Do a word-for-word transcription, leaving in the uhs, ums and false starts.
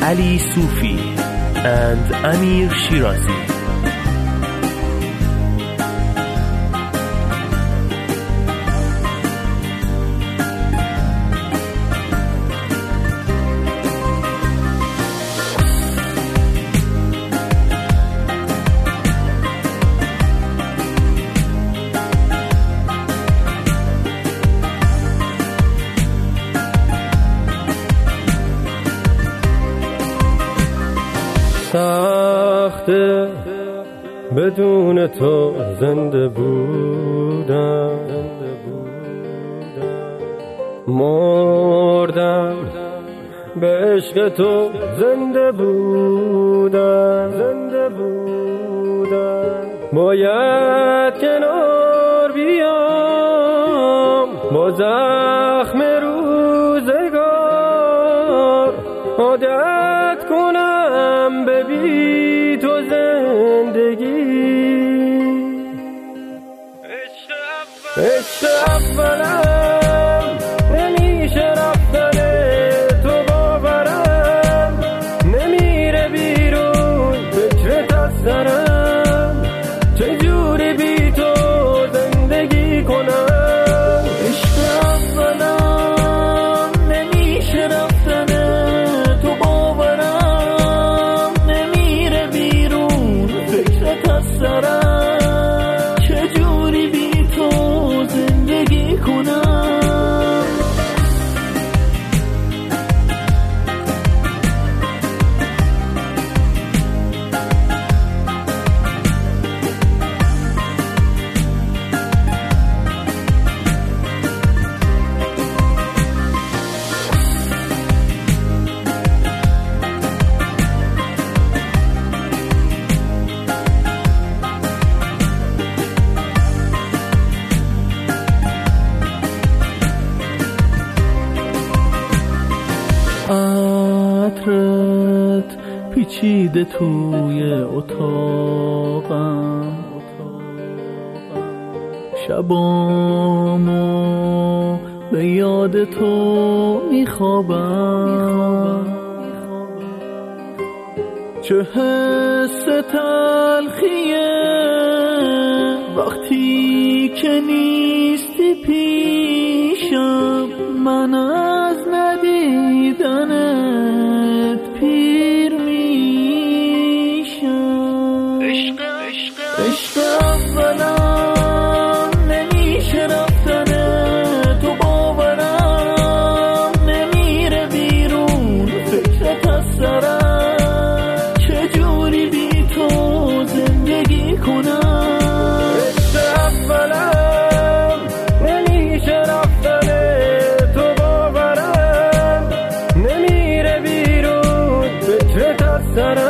Ali Sufi and Amir Shirazi. سخته بدون تو زنده بودم، مردم به عشق تو زنده بودم، زنده بودم. باید کنار بیام با زخم روزگار، عادت کنم به بی تو زندگی. عشق اولم نمیشه رفتن تو، باورم نمیره بیرون فکرت از سرم، چجوری بی تو زندگی کنم. عشق اولم نمیشه رفتن تو، باورم نمیره بیرون فکرت از سرم، چجوری بی تو زندگی کنم. عطرت پیچیده توی اتاقم، شبامو به یاد تو میخوابم. چه حس تلخیه وقتی که نیستی پیشم، من از ندیدنت پیر میشم. عشق عشق اولم نمیشه رفتن تو، باورم نمیره بیرون فکرت از سرم، چجوری بی تو زندگی کنم. عشق اولم نمیشه رفتن تو، باورم نمیره بیرون فکرت از سرم،